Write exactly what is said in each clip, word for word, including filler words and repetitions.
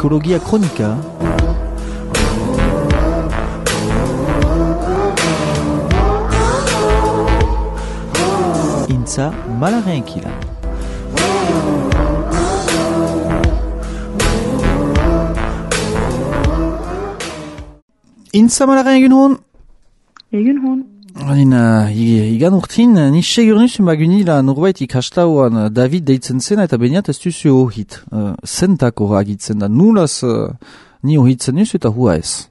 Psikologia kronika. Intza malaren kilan. Intza malaren egun hon? Egun hon. Hain, uh, igan urtin, ni segur nuzun bagunila norbait ikastauan David deitzen zena eta beniat ez duzu ohit. Uh, zentako agitzen da, nulaz uh, ni ohitzen nuzu eta hua ez.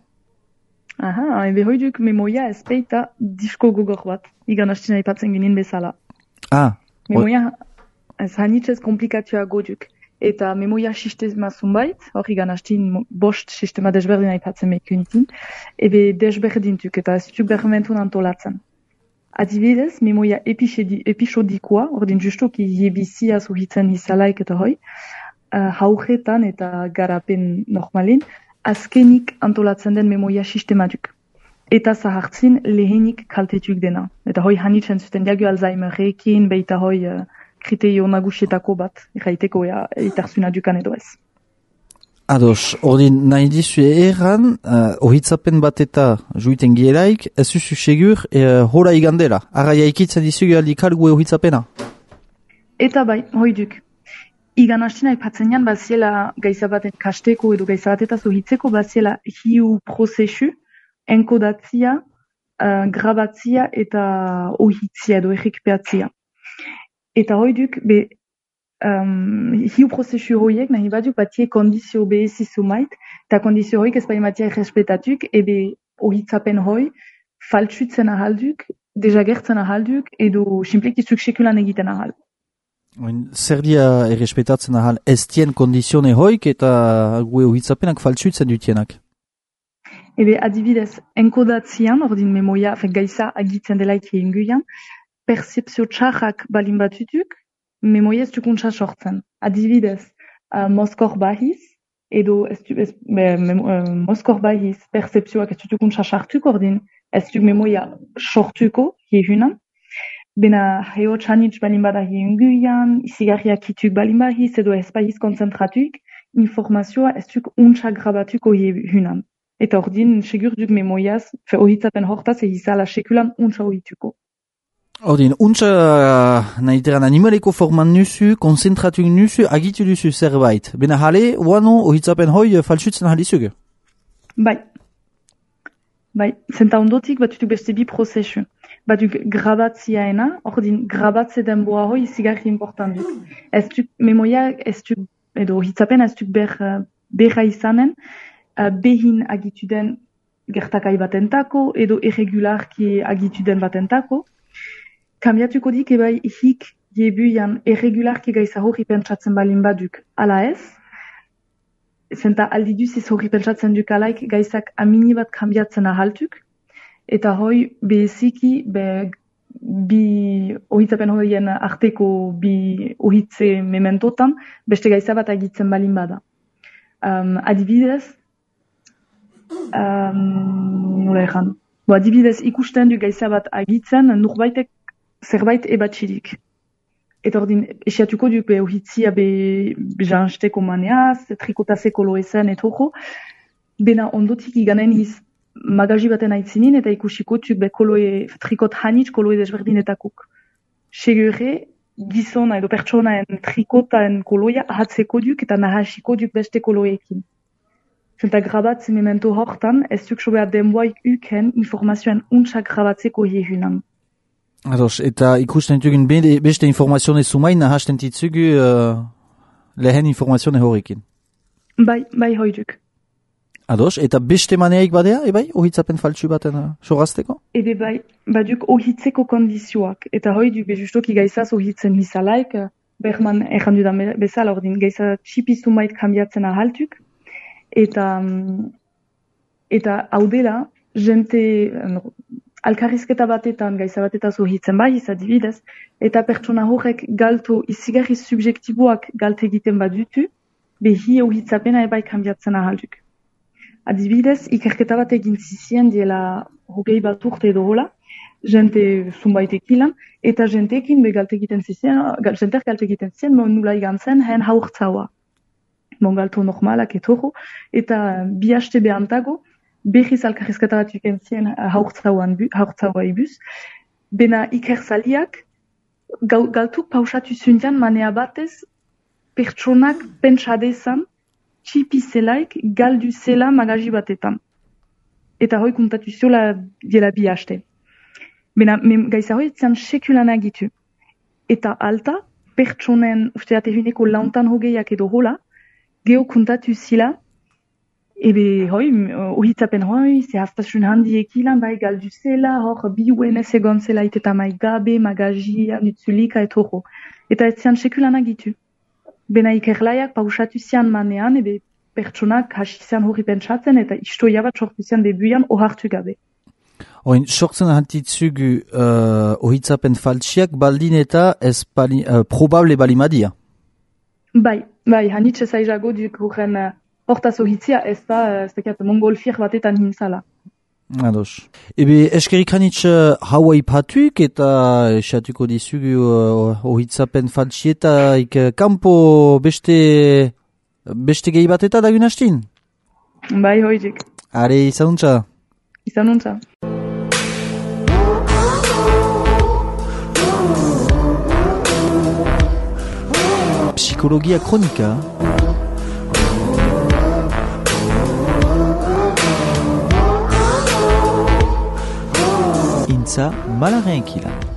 Aha, ebe hoiduk memoia ez peita disko gogor bat, igan hastina ipatzen ginen bezala. Ah. Memoia ez hanitzez komplikatua goduk. Eta memoia sistema zunbait, hor igan hastin bost sistema desberdina ipatzen mekunitin, ebe desberdintuk eta ez duk bermentun antolatzen. Adibidez, memoia episodikoa, ordin justoki jebizia zuhitzen izalaik eta hoi, uh, haujetan eta garapen normalin, azkenik antolatzen den memoia sistematuk. Eta zahartzin lehenik kaltetuk dena. Eta hoi hanitzen zuten diagio Alzheimerrekin, beita hoi uh, kriterio nagusietako bat, erraiteko ea itarzuna dukan edo ez. Ados, ordin nahi dizu erran, uh, ohitzapen bat eta juiten gielaik, ez zuzu segur, uh, hora igandela. Arraia ikitzen dizugu aldikal gue ohitzapena? Eta bai, hoiduk. Igan hastina ipatzen jan, baziela gaizabaten kasteko edo gaizabateta zuhitzeko, baziela hiu prozesu, enkodatzia, uh, grabatzia eta ohitzia edo errekpeatzia. Eta hoiduk, be, um, hiu prozesu horiek, nahi baduk batie kondizio behezi zumait, eta kondizio horiek ez bai matia errespetatuk, ebe ohitzapen hoi, faltsutzen ahalduk, dejagertzen ahalduk, edo simplekizuk sekulan egiten ahal. Zer dia errespetatzen ahal ez tien kondizione hoik eta gue ohitzapenak faltsutzen dutienak? Ebe adibidez, enkodatzian, ordin memoia, fe gaiza agitzen delaik inguian, percepzio txarrak balin batutuk, memoia ez dukuntza sortzen. Adibidez, uh, moskor bahiz, edo ez du, ez, be, mem, uh, moskor bahiz percepzioak ez dukuntza sartuk, ordin ez duk memoia sortuko hiehunan, bena heo txanitz balin bada hienguian, izigarriak hituk balin bahiz, edo ez bahiz konzentratuk, informazioa ez duk untsa grabatuko hiehunan. Eta ordin, segur duk memoiaz, fe ohitzapen hortaz egizala sekulan untsa ohituko. Ordin, untsa nahi teran animaleko forman nuzu, konzentratuk nuzu, agitu duzu zerbait. Bena jale, uano, ohitzapen hoi faltsutzen jalizuge? Bai. Bai, zenta ondotik batutuk beste bi prozesu. Batuk grabatziaena, ordin, grabatze denboa hoi zigarri important duk. Ez duk memoia, ez duk, edo ohitzapen ez duk ber, berra izanen, uh, behin agitu den gertakai batentako, edo irregularki agitu den batentako. Kambiatuko dik ebai hik jebuian irregularki gaiza hori pentsatzen balin baduk ala ez. Zenta aldi duz ez hori pentsatzen duk alaik gaizak amini bat kambiatzen ahaltuk. Eta hoi beziki be, bi ohitzapen horien arteko bi ohitze mementotan beste gaiza bat agitzen balin bada. Um, adibidez, um, nola egan, Bo, adibidez ikusten du gaiza bat agitzen nurbaitek zerbait ebatxirik. Eta ordin, esiatuko duk be ohitzia be jansteko maneaz, trikotazeko loezen etoko, bena ondotik iganen hiz magazi baten aitzinin eta ikusiko duk be koloe, trikot hanitz koloe desberdinetakuk. Segure, gizona edo pertsonaen trikotaen koloia ahatzeko duk eta nahasiko duk beste koloekin. Zenta grabatzen memento hortan, ez duk sobea denboaik uken informazioen untsa grabatzeko hiehunan. Ados, eta ikusten ditugun beste informazione zumain nahasten ditzugu uh, lehen informazione horrekin. Bai, bai hoiduk. Ados, eta beste maneaik badea, ebai, ohitzapen faltsu baten uh, sorazteko? Ebe bai, baduk ohitzeko kondizioak. Eta hoiduk bejustoki gaizaz ohitzen misalaik, Berman errandu da bezala ordin, gaiza txipizumait kambiatzen ahaltuk. Eta, eta hau dela, jente... No, alkarrizketa batetan, gaiza batetan zohitzen bai, adibidez, eta pertsona horrek galto izigarri subjektiboak galte egiten badutu, behi ohitzapena ebai kambiatzen ahalduk. Adibidez, ikerketa bat egin zizien diela hogei bat urte edo hola, jente zunbaitekilan, eta jenteekin be galte egiten zizien, jenteak galte egiten zizien, nula igan zen, hen haurtzaua. mongalto normalak etorro, eta bi haste behantago, berriz alkarrizketara tuken zien haurtzaua ibuz, bena ikerzaliak, galtuk pausatu zuntian manea batez, pertsonak pentsadezan, txipi zelaik, galdu zela magaji batetan. Eta hoi kontatu ziola diela bi haste. Bena, gaiza hoi zian sekulan agitu. Eta alta, pertsonen, usteat eguneko launtan hogeiak edo hola, geho kontatu zila, ebe hoi, ohitzapen hoi, zehaztasun handiek ilan, bai galdu zela, hor bi uenez egon zela iteta mai gabe, magajia, nutzulika et horo. Eta ez zian sekulan agitu. Bena ikerlaiak pausatu zian manean, ebe pertsonak hasi zian hori pentsatzen, eta istoia bat sortu zian debuian ohartu gabe. Oin, sortzen hantitzugu uh, ohitzapen faltsiak baldin eta ez bali, uh, probable balimadia? Bai, bai, hanitxe zaizago duk horren uh, hortaz ohitzia ez da, uh, ez dakiat, mongolfier batetan hintzala. Ados. Ebe, eskerik hanitxe haua ipatuk eta esatuko dizugu uh, ohitzapen faltsietaik uh, kampo beste, beste gehi bat eta dagun hastin? Bai, hoizik. Are, izanuntza? Izanuntza. Psikologia kronika. Intza malaren kila.